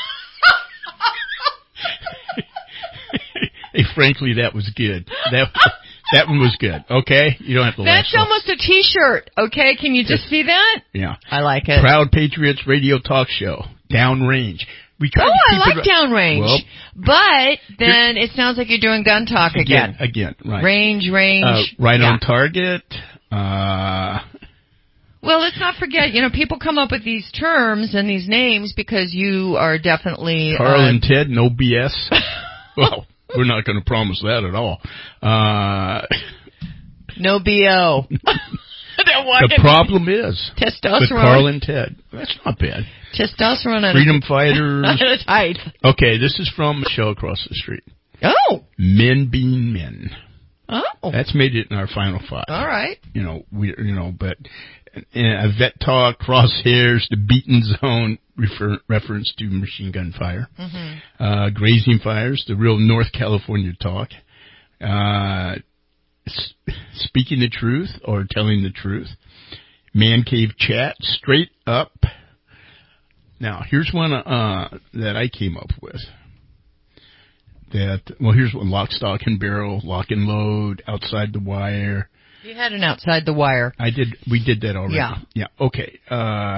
S11: Hey, frankly, that was good. That that one was good. Okay? You don't have to laugh.
S3: That's almost a T-shirt. Okay? Can you just see that?
S11: Yeah.
S3: I like it.
S11: Proud Patriots Radio Talk Show. Downrange. We try
S3: oh,
S11: to keep
S3: I like
S11: it,
S3: downrange.
S11: Well,
S3: but then it sounds like you're doing gun talk again.
S11: Again, again right.
S3: Range, range.
S11: Uh, right
S3: yeah.
S11: on target. Uh,
S3: well, let's not forget, you know, people come up with these terms and these names because you are definitely...
S11: Carl
S3: uh,
S11: and Ted, no B S. Well, we're not going to promise that at all. Uh,
S3: no B O.
S11: The problem is
S3: testosterone.
S11: with Carl and Ted. That's not bad.
S3: Testosterone on
S11: Freedom
S3: a,
S11: Fighters.
S3: on a tight.
S11: Okay, this is from Michelle across the street.
S3: Oh.
S11: Men being men.
S3: Oh.
S11: That's made it in our final five.
S3: All right.
S11: You know, we, you know, but uh, Vet Talk, Crosshairs, the Beaten Zone, refer, reference to machine gun fire. Mm-hmm. Uh, Grazing Fires, the real North California talk. Uh, Speaking the truth or telling the truth. Man Cave Chat, straight up. Now, here's one uh, that I came up with. That well, here's one: Lock, Stock, and Barrel, Lock and Load, Outside the Wire.
S3: You had an Outside the Wire.
S11: I did. We did that already.
S3: Yeah.
S11: Yeah. Okay. Uh,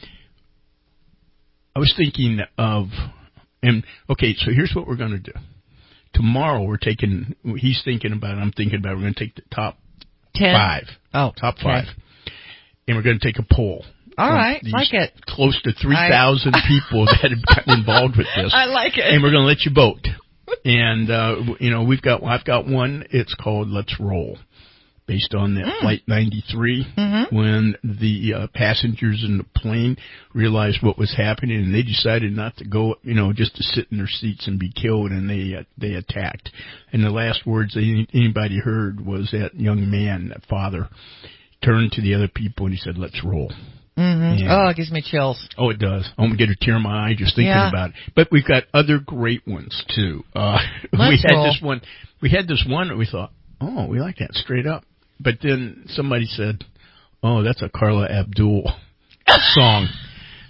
S11: I was thinking of, and okay. So here's what we're going to do. Tomorrow we're taking, he's thinking about it, I'm thinking about it, we're going to take the top
S3: Ten?
S11: five.
S3: Oh,
S11: top
S3: okay.
S11: five. And we're going to take a poll.
S3: All right, like it.
S11: Close to three thousand I... people that have gotten involved with this.
S3: I like it.
S11: And we're going to let you vote. And, uh, you know, we've got, I've got one, it's called Let's Roll. Based on that mm. Flight ninety-three, mm-hmm. when the uh, passengers in the plane realized what was happening, and they decided not to go, you know, just to sit in their seats and be killed, and they uh, they attacked. And the last words that anybody heard was that young man, that father, turned to the other people and he said, "Let's roll."
S3: Mm-hmm. Oh, it gives me chills.
S11: Oh, it does. I'm going to get a tear in my eye just thinking
S3: yeah.
S11: about it. But we've got other great ones, too. Uh,
S3: Let's
S11: we had
S3: roll.
S11: this one. We had this one that we thought, oh, we like that, straight up. But then somebody said, oh, that's a Carla Abdul song.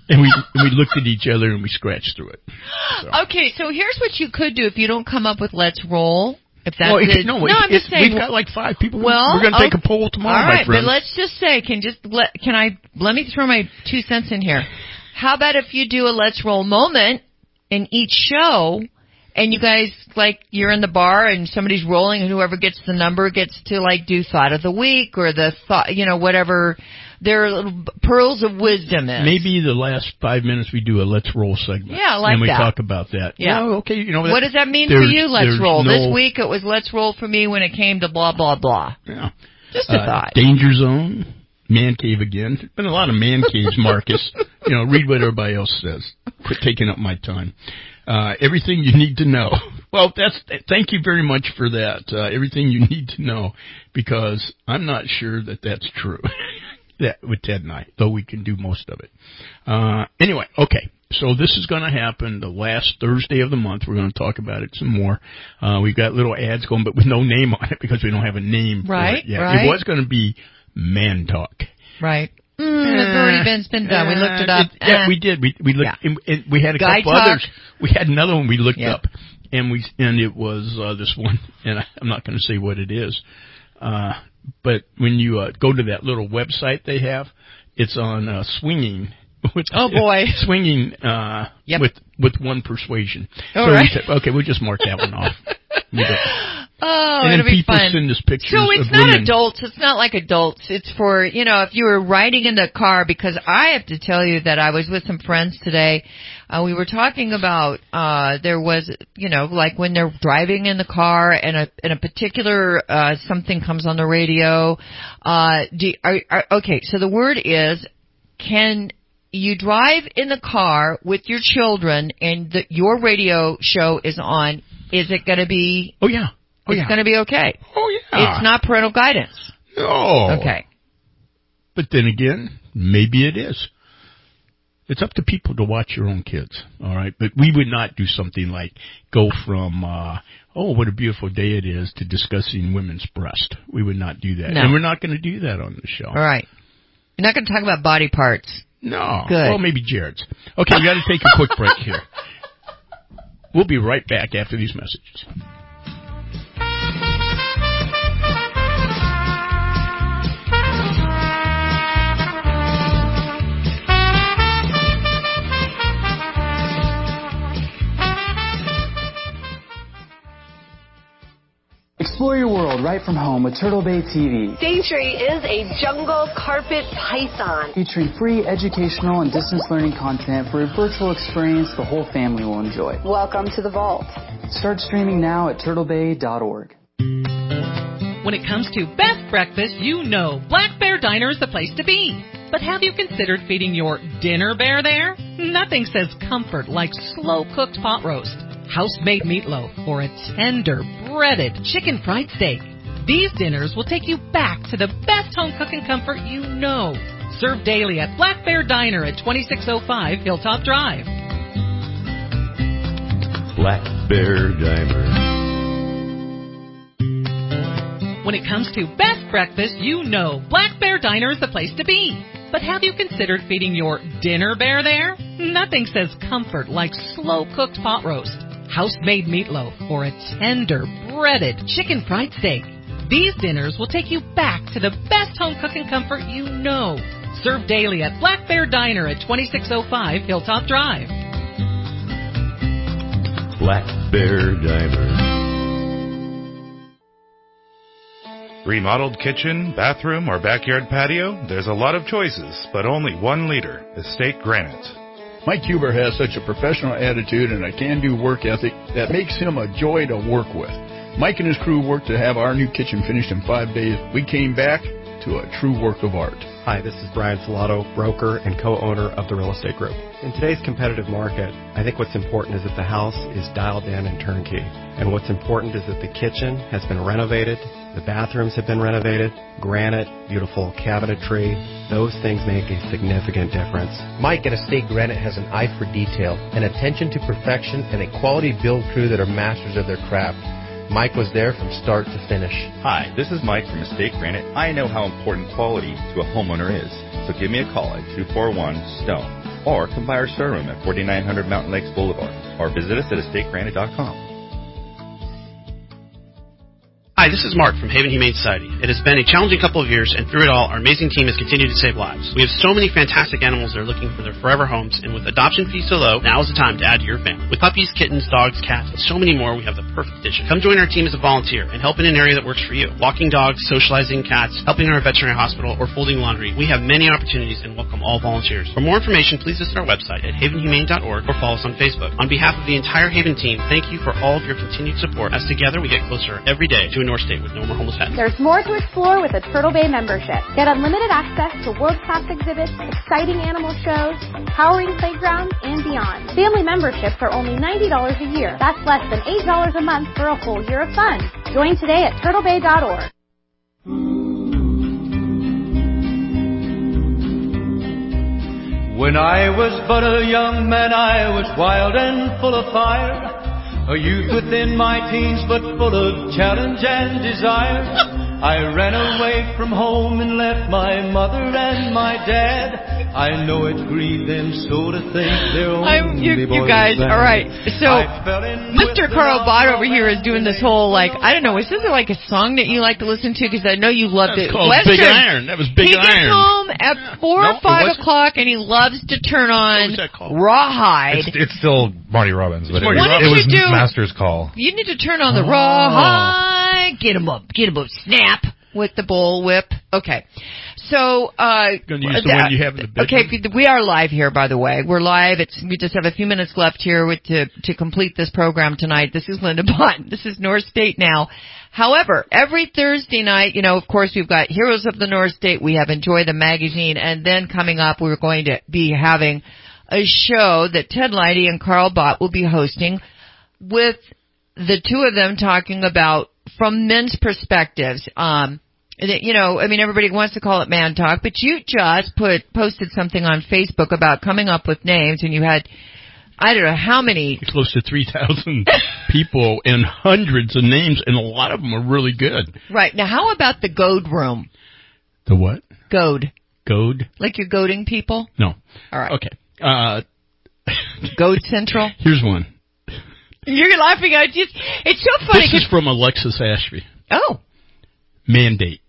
S11: And we and we looked at each other and we scratched through it. So.
S3: Okay, so here's what you could do if you don't come up with Let's Roll. If that's
S11: well,
S3: it,
S11: no,
S3: no,
S11: it,
S3: I'm just saying.
S11: We've got like five people.
S3: Well,
S11: we're going to take
S3: okay.
S11: a poll tomorrow,
S3: All right,
S11: my friend.
S3: but let's just say, can just let can I let me throw my two cents in here. How about if you do a Let's Roll moment in each show, and you guys like you're in the bar and somebody's rolling, and whoever gets the number gets to like do thought of the week or the thought, you know, whatever their little pearls of wisdom is.
S11: Maybe the last five minutes we do a Let's Roll segment.
S3: Yeah, I like
S11: and we
S3: that.
S11: talk about that.
S3: Yeah.
S11: Well, okay, you know that,
S3: what does that mean for you? Let's Roll.
S11: No,
S3: this week it was Let's Roll for me when it came to blah blah blah.
S11: Yeah.
S3: Just a
S11: uh,
S3: thought.
S11: Danger Zone. Man cave again. There's been a lot of man caves, Marcus. You know, read what everybody else says. Quit taking up my time. Uh, everything you need to know. Well, that's, thank you very much for that. Uh, everything you need to know, because I'm not sure that that's true. That with Ted and I, though we can do most of it. Uh, anyway, okay. So this is going to happen the last Thursday of the month. We're going to talk about it some more. Uh, we've got little ads going, but with no name on it because we don't have a name
S3: right,
S11: for it yet.
S3: Right.
S11: It was going to be Man Talk.
S3: Right. Mm, it's already been, it's been done. We looked it up.
S11: It, yeah,
S3: eh.
S11: we did. We we looked.
S3: Yeah.
S11: And, and we had a
S3: Guy
S11: couple
S3: talk.
S11: others. We had another one we looked
S3: Yep.
S11: up, and we and it was uh, this one. And I, I'm not going to say what it is, uh, but when you uh, go to that little website they have, it's on uh, swinging. With,
S3: oh boy,
S11: swinging uh,
S3: yep.
S11: with with one persuasion.
S3: All
S11: so
S3: right.
S11: we said, okay, we'll just mark that one off.
S3: Oh,
S11: and then
S3: it'll be
S11: people
S3: fun.
S11: send us pictures
S3: So it's
S11: of
S3: not
S11: women.
S3: adults. It's not like adults. It's for, you know, if you were riding in the car, because I have to tell you that I was with some friends today. Uh, we were talking about, uh, there was, you know, like when they're driving in the car and a, and a particular, uh, something comes on the radio. Uh, do, are, are, okay. So the word is, can you drive in the car with your children and the, your radio show is on? Is it going to be?
S11: Oh yeah. Oh,
S3: it's
S11: yeah.
S3: going to be okay.
S11: Oh, yeah.
S3: It's not parental guidance.
S11: No.
S3: Okay.
S11: But then again, maybe it is. It's up to people to watch your own kids, all right? But we would not do something like go from, uh, oh, what a beautiful day it is, to discussing women's breast. We would not do that.
S3: No.
S11: And we're not going to do that on the show.
S3: All right. You're not going to talk about body parts.
S11: No.
S3: Good.
S11: Well, maybe Jared's. Okay, we got to take a quick break here. We'll be right back after these messages.
S15: Explore your world right from home with Turtle Bay T V.
S16: Daintree is a jungle carpet python.
S15: Featuring free educational and distance learning content for a virtual experience the whole family will enjoy.
S16: Welcome to the vault.
S15: Start streaming now at turtle bay dot org.
S14: When it comes to best breakfast, you know Black Bear Diner is the place to be. But have you considered feeding your dinner bear there? Nothing says comfort like slow-cooked pot roast, house-made meatloaf, or a tender, breaded chicken fried steak. These dinners will take you back to the best home cooking comfort you know. Served daily at Black Bear Diner at twenty-six oh five Hilltop Drive.
S17: Black Bear Diner.
S14: When it comes to best breakfast, you know Black Bear Diner is the place to be. But have you considered feeding your dinner bear there? Nothing says comfort like slow-cooked pot roast, house-made meatloaf, or a tender, breaded chicken fried steak. These dinners will take you back to the best home cooking comfort you know. Served daily at Black Bear Diner at twenty-six oh five Hilltop Drive.
S17: Black Bear Diner.
S18: Remodeled kitchen, bathroom, or backyard patio? There's a lot of choices, but only one leader, Estate Granite.
S19: Mike Huber has such a professional attitude and a can-do work ethic that makes him a joy to work with. Mike and his crew worked to have our new kitchen finished in five days. We came back to a true work of art.
S20: Hi, this is Brian Filato, broker and co-owner of the Real Estate Group. In today's competitive market, I think what's important is that the house is dialed in and turnkey. And what's important is that the kitchen has been renovated, the bathrooms have been renovated, granite, beautiful cabinetry. Those things make a significant difference.
S21: Mike at Estate Granite has an eye for detail, an attention to perfection, and a quality build crew that are masters of their craft. Mike was there from start to finish.
S22: Hi, this is Mike from Estate Granite. I know how important quality to a homeowner is, so give me a call at two four one, STONE. or come by our showroom at forty-nine hundred Mountain Lakes Boulevard, or visit us at estate granite dot com.
S1: Hi, this is Mark from Haven Humane Society. It has been a challenging couple of years, and through it all, our amazing team has continued to save lives. We have so many fantastic animals that are looking for their forever homes, and with adoption fees so low, now is the time to add to your family. With puppies, kittens, dogs, cats, and so many more, we have the perfect addition. Come join our team as a volunteer and help in an area that works for you. Walking dogs, socializing cats, helping in our veterinary hospital, or folding laundry. We have many opportunities and welcome all volunteers. For more information, please visit our website at haven humane dot org or follow us on Facebook. On behalf of the entire Haven team, thank you for all of your continued support, as together we get closer every day to a North State with no more homeless pets.
S2: There's more to explore with a Turtle Bay membership. Get unlimited access to world-class exhibits, exciting animal shows, empowering playgrounds, and beyond. Family memberships are only ninety dollars a year. That's less than eight dollars a month for a whole year of fun. Join today at turtle bay dot org.
S23: When I was but a young man, I was wild and full of fire. A youth within my teens, but full of challenge and desire. I ran away from home and left my mother and my dad. I know it grieved them so to think they're only
S3: I'm, you,
S23: boys.
S3: you guys,
S23: and
S3: all right. So, Mister Carl Bott over here is doing this whole, like, I don't know, is this like a song that you like to listen to? Because I know you loved
S11: That's
S3: it.
S11: called
S3: Western,
S11: Big Iron. That was Big
S3: he
S11: Iron.
S3: He gets home at four
S11: No,
S3: or five
S11: it wasn't.
S3: o'clock, and he loves to turn on
S11: What was that called?
S3: Rawhide.
S18: It's, it's still Marty Robbins, but it,
S3: Marty
S18: was-
S3: Robbins.
S18: it was
S3: Why don't you do-
S18: Master's Call.
S3: You need to turn on the
S11: Oh.
S3: Rawhide. Get him up. Get him up. Snap with the bull whip. Okay. So, uh,
S11: Gonna use the one you have in the
S3: okay,
S11: bedroom?
S3: we are live here, by the way. We're live. It's, we just have a few minutes left here with, to, to complete this program tonight. This is Linda Bott. This is North State Now. However, every Thursday night, you know, of course, we've got Heroes of the North State. We have Enjoy the Magazine. And then coming up, we're going to be having a show that Ted Leidy and Carl Bott will be hosting with the two of them talking about from men's perspectives. Um, you know, I mean, everybody wants to call it man talk, but you just put posted something on Facebook about coming up with names, and you had, I don't know how many.
S11: Close to three thousand people and hundreds of names, and a lot of them are really good.
S3: Right. Now, how about the goad room?
S11: The what?
S3: Goad.
S11: Goad?
S3: Like you're goading people?
S11: No.
S3: All right.
S11: Okay. Uh,
S3: Goad Central?
S11: Here's one.
S3: You're laughing at it. It's so funny.
S11: This is from Alexis Ashby.
S3: Oh.
S11: Mandate.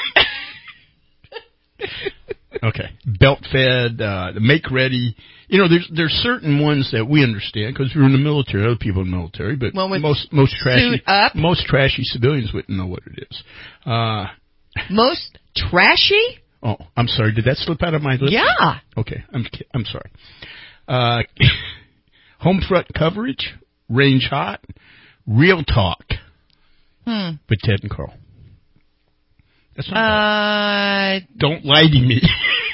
S11: Okay. Belt fed, uh, the make ready. You know, there's there's certain ones that we understand because we're in the military. Other people in the military, but
S3: well,
S11: most most trashy
S3: suit up.
S11: most trashy civilians wouldn't know what it is. Uh,
S3: most trashy?
S11: Oh, I'm sorry. Did that slip out of my lips?
S3: Yeah.
S11: Okay. I'm I'm sorry. Uh, home front coverage, range hot, real talk.
S3: Hmm.
S11: With Ted and Carl. That's not
S3: uh,
S11: bad. Don't lie to me.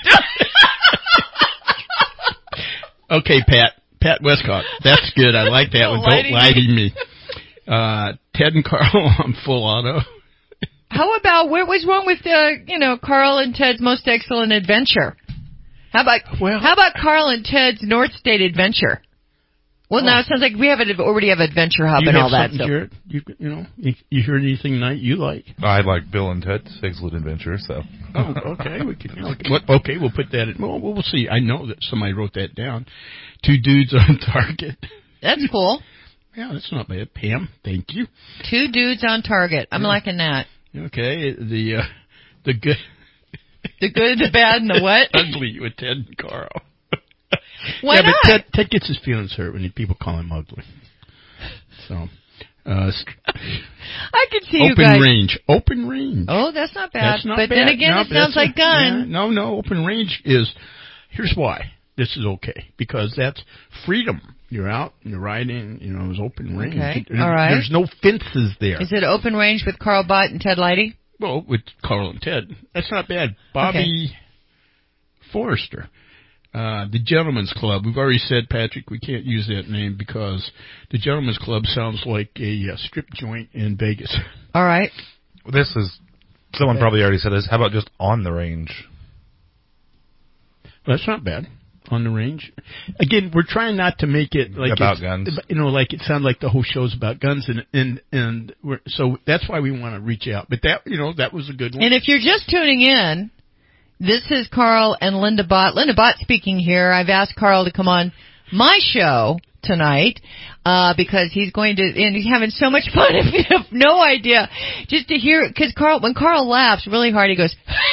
S11: Okay, Pat. Pat Westcott. That's good. I like that one. Don't lie to me. Uh, Ted and Carl on full auto.
S3: How about, what was wrong with, uh, you know, Carl and Ted's Most Excellent Adventure? How about, well, how about Carl and Ted's North State Adventure? Well, oh. now it sounds like we have a, already have Adventure Hub
S11: you
S3: and
S11: have
S3: all that stuff.
S11: Jared, you, you know, you, you heard anything tonight you like?
S18: I like Bill and Ted's Excellent Adventure, so.
S11: Oh, okay. We can, okay. okay, we'll put that in. Well, we'll see. I know that somebody wrote that down. Two dudes on target.
S3: That's cool.
S11: Yeah, that's not bad. Pam, thank you.
S3: Two dudes on target. I'm yeah. liking that.
S11: Okay, the, uh, the good.
S3: The good, the bad, and the what?
S11: Ugly with Ted and Carl.
S3: Why
S11: yeah,
S3: not?
S11: but Ted, Ted gets his feelings hurt when people call him ugly. So, uh,
S3: I can see
S11: open
S3: you guys.
S11: Open range. Open range.
S3: Oh, that's not bad.
S11: That's not
S3: but
S11: bad.
S3: then again,
S11: no,
S3: it sounds like gun.
S11: Yeah, no, no, open range is, here's why this is okay. Because that's freedom. You're out, you're riding, you know, it's open range.
S3: Okay,
S11: There's,
S3: all right.
S11: There's no fences there.
S3: Is it open range with Carl Bott and Ted Leidy?
S11: Well, with Carl and Ted. That's not bad. Bobby okay. Forrester. Uh, the Gentleman's Club. We've already said, Patrick, we can't use that name because the Gentleman's Club sounds like a uh, strip joint in Vegas.
S3: All right.
S18: Well, this is, someone okay. probably already said this. How about just on the range?
S11: Well, that's not bad. On the range. Again, we're trying not to make it like
S18: about guns.
S11: You know, like it sounds like the whole show's about guns, and and and we're, so that's why we want to reach out. But that, you know, that was a good one.
S3: And if you're just tuning in, This is Carl and Linda Bott. Linda Bott speaking here. I've asked Carl to come on my show tonight uh because he's going to, and he's having so much fun. If you have no idea, just to hear, because Carl, when Carl laughs really hard, he goes.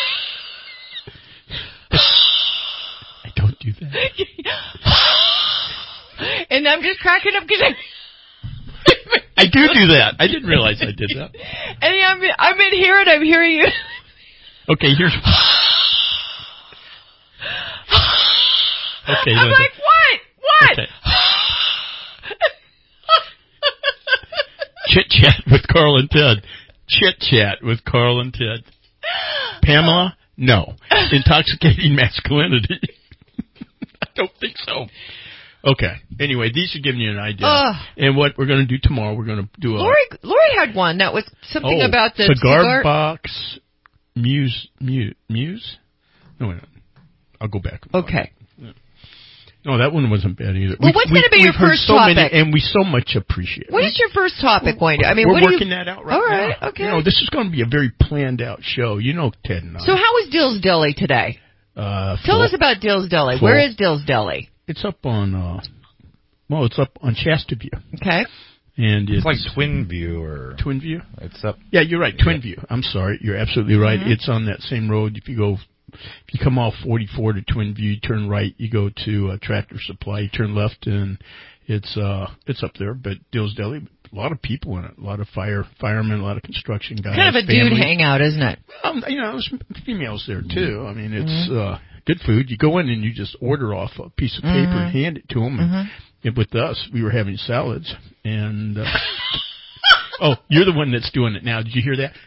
S11: I don't do that.
S3: And I'm just cracking up because I.
S11: I do do that. I didn't realize I did that.
S3: And I'm, I'm in here and I'm hearing you.
S11: Okay, here's. Okay,
S3: I'm like, what? What?
S11: Okay. Chit chat with Carl and Ted. Chit chat with Carl and Ted. Pamela, no. Intoxicating masculinity. I don't think so. Okay. Anyway, these are giving you an idea. Uh, and what we're going to do tomorrow, we're going to do a...
S3: Lori, Lori had one that was something
S11: oh,
S3: about the
S11: cigar,
S3: cigar...
S11: box muse... Muse? Muse? No, wait. I'll go back.
S3: Okay.
S11: No, that one wasn't bad either.
S3: Well, what's going to be your first
S11: so
S3: topic?
S11: Many, and we so much appreciate it.
S3: What is your first topic going to... I mean,
S11: we're
S3: what
S11: working
S3: you,
S11: that out right
S3: all right,
S11: now.
S3: Okay.
S11: You know, this is going to be a very planned out show. You know Ted and I.
S3: So how is Dill's Deli today?
S11: Uh,
S3: Tell
S11: full,
S3: us about Dill's Deli.
S11: full.
S3: Where is Dill's Deli?
S11: It's up on... Uh, well, it's up on Shasta View.
S3: Okay.
S11: And it's,
S4: it's like Twin View or...
S11: Twin View?
S4: It's up...
S11: Yeah, you're right. Twin yeah. View. I'm sorry. You're absolutely right. Mm-hmm. It's on that same road. If you go... If you come off forty-four to Twin View, you turn right, you go to uh, Tractor Supply, you turn left, and it's uh it's up there. But Dill's Deli, a lot of people in it, a lot of fire firemen, a lot of construction guys.
S3: Kind of a
S11: families.
S3: dude hangout, isn't it?
S11: Um, you know, there's females there too. I mean, it's mm-hmm. uh good food. You go in and you just order off a piece of paper mm-hmm. and hand it to them. And,
S3: mm-hmm.
S11: and with us, we were having salads. And uh, oh, you're the one that's doing it now. Did you hear that?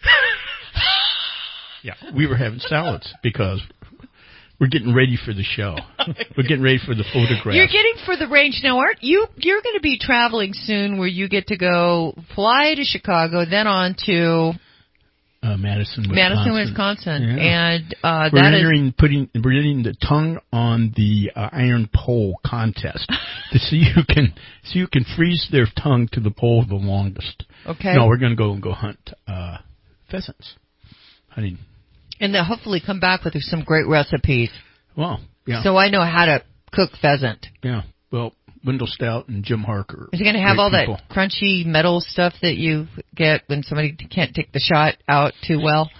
S11: Yeah, we were having salads because we're getting ready for the show. We're getting ready for the photograph.
S3: You're getting for the range now, aren't you? You're going to be traveling soon, where you get to go fly to Chicago, then on to
S11: uh, Madison, Wisconsin.
S3: Madison, Wisconsin,
S11: yeah.
S3: and uh,
S11: we're
S3: that
S11: entering,
S3: is
S11: putting we're getting the tongue on the uh, iron pole contest to see who can see who can freeze their tongue to the pole the longest.
S3: Okay.
S11: No, we're going to go and go hunt uh, pheasants. Hunting.
S3: And they'll hopefully come back with some great recipes.
S11: Well, yeah.
S3: So I know how to cook pheasant.
S11: Yeah. Well, Wendell Stout and Jim Harker.
S3: Is he going to have all
S11: people.
S3: that crunchy metal stuff that you get when somebody can't take the shot out too well?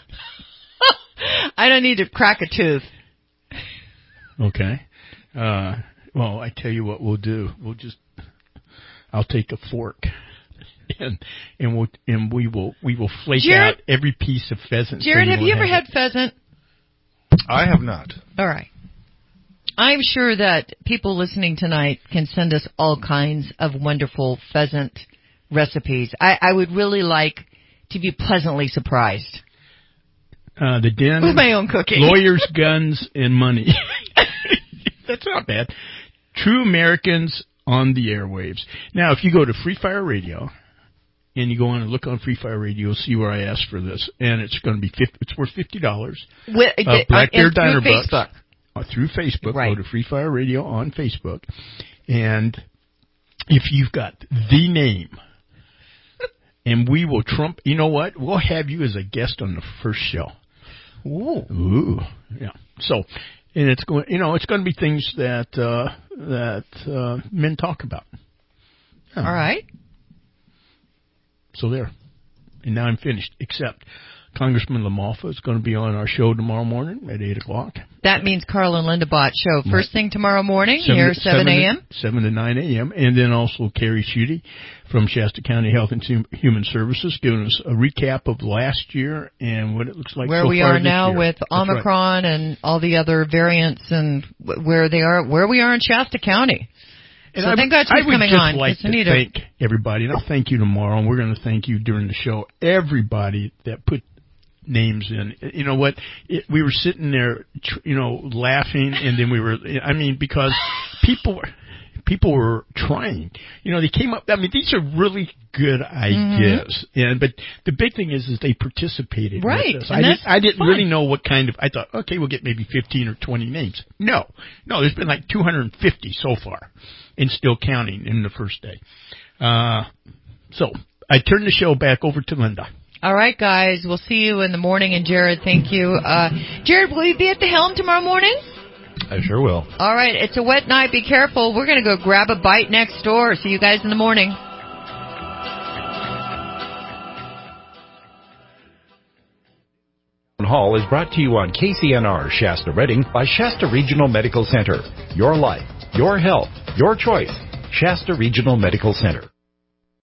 S3: I don't need to crack a tooth.
S11: Okay. Uh, well, I tell you what we'll do. We'll just, I'll take a fork. And and we'll and we will we will flake
S3: Jared,
S11: out every piece of pheasant.
S3: Jared,
S11: so
S3: have you ever
S11: have
S3: had it. pheasant?
S4: I have not.
S3: All right. I'm sure that people listening tonight can send us all kinds of wonderful pheasant recipes. I, I would really like to be pleasantly surprised.
S11: Uh, the Den
S3: with my own cooking.
S11: Lawyers, guns, and money. That's not bad. True Americans on the airwaves. Now, if you go to Free Fire Radio. And you go on and look on Free Fire Radio, you'll see where I asked for this, and it's going to be fifty. It's worth fifty dollars.
S3: With,
S11: uh, Black Bear Diner
S3: through
S11: Bucks
S3: Facebook.
S11: Uh, through Facebook.
S3: Right.
S11: Go to Free Fire Radio on Facebook, and if you've got the name, and we will trump. You know what? We'll have you as a guest on the first show.
S3: Ooh,
S11: ooh, yeah. So, and it's going. You know, it's going to be things that uh, that uh, men talk about.
S3: Yeah. All right.
S11: So there. And now I'm finished, except Congressman LaMalfa is going to be on our show tomorrow morning at eight o'clock.
S3: That means Carl and Linda Bott show. First right. thing tomorrow morning,
S11: seven
S3: here,
S11: to,
S3: seven a.m.?
S11: seven to nine a.m. And then also Carrie Schutte from Shasta County Health and Human Services giving us a recap of last year and what it looks like
S3: where
S11: so
S3: we
S11: far
S3: are now
S11: year.
S3: with
S11: That's
S3: Omicron
S11: right.
S3: and all the other variants and where they are, where we are in Shasta County.
S11: And
S3: so
S11: I,
S3: I think that's
S11: I
S3: what's
S11: would
S3: coming
S11: just
S3: on.
S11: like to thank everybody, and I'll thank you tomorrow, and we're going to thank you during the show. Everybody that put names in. You know what? It, we were sitting there, you know, laughing, and then we were. I mean, because people were people were trying. You know, they came up. I mean, these are really good ideas, mm-hmm. and but the big thing is, is they participated.
S3: Right.
S11: With this. I didn't. I didn't really know what kind of. I thought, okay, we'll get maybe fifteen or twenty names. No, no. There's been like two hundred fifty so far. And still counting in the first day. Uh, so I turn the show back over to Linda.
S3: All right, guys. We'll see you in the morning. And Jared, thank you. Uh, Jared, will you be at the helm tomorrow morning?
S4: I sure will.
S3: All right. It's a wet night. Be careful. We're going to go grab a bite next door. See you guys in the morning.
S6: Hall is brought to you on K C N R Shasta Redding by Shasta Regional Medical Center. Your life, your health, your choice. Shasta Regional Medical Center.